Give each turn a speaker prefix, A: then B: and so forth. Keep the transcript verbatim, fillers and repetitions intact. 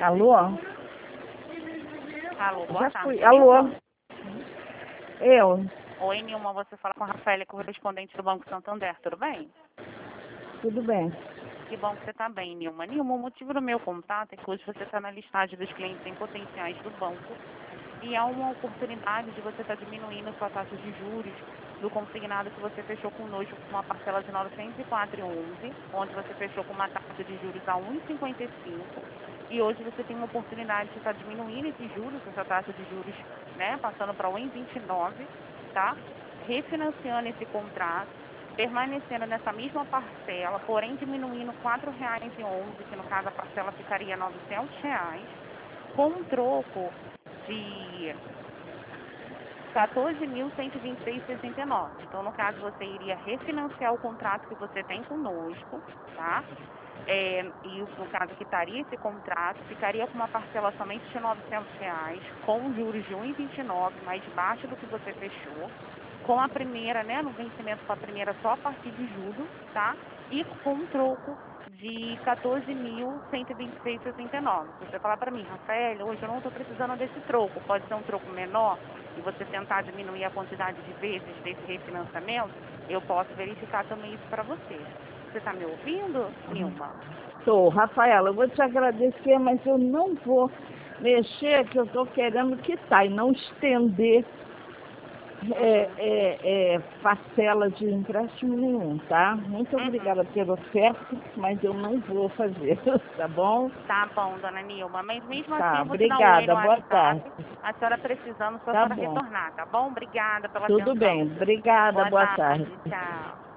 A: Alô?
B: Alô, boa
A: Já
B: tarde.
A: fui. Alô? Eu?
B: Oi, Nilma, você fala com a Rafaela, correspondente do Banco Santander, tudo bem?
A: Tudo bem.
B: Que bom que você está bem, Nilma. Nilma, o motivo do meu contato é que hoje você está na listagem dos clientes em potenciais do banco e há uma oportunidade de você estar diminuindo a sua taxa de juros do consignado que você fechou conosco com uma parcela de novecentos e quatro reais e onze centavos, onde você fechou com uma taxa de juros a um vírgula cinquenta e cinco e hoje você tem uma oportunidade de estar diminuindo esses juros, essa taxa de juros, né, passando para um vírgula vinte e nove, tá? Refinanciando esse contrato, permanecendo nessa mesma parcela, porém diminuindo quatro reais e onze centavos, que no caso a parcela ficaria novecentos reais, com um troco de quatorze mil cento e vinte e seis reais e sessenta e nove centavos. Então, no caso, você iria refinanciar o contrato que você tem conosco, tá? É, e no caso, quitaria esse contrato, ficaria com uma parcela somente de novecentos reais, com juros de um vírgula vinte e nove, mais baixo do que você fechou, com a primeira, né, no vencimento com a primeira só a partir de julho, tá? E com um troco de quatorze mil cento e vinte e seis reais e sessenta e nove centavos. Você falar para mim, Rafael, hoje eu não estou precisando desse troco, pode ser um troco menor e você tentar diminuir a quantidade de vezes desse refinanciamento, eu posso verificar também isso para você. Você está me ouvindo, Nilma?
A: Sou. Rafaela, eu vou te agradecer, mas eu não vou mexer, que eu estou querendo quitar e não estender é, é, é, parcela de empréstimo nenhum, tá? Muito
B: Uhum.
A: obrigada pela oferta, mas eu não vou fazer, tá bom?
B: Tá bom, dona Nilma. Mas mesmo
A: Tá,
B: assim, eu vou te dar um oi
A: obrigada,
B: no
A: boa
B: WhatsApp.
A: tarde.
B: A senhora precisando, só a
A: Tá
B: senhora
A: bom.
B: retornar, tá bom? Obrigada pela
A: Tudo bem,
B: atenção.
A: obrigada,
B: Boa
A: boa
B: tarde.
A: tarde.
B: Tchau.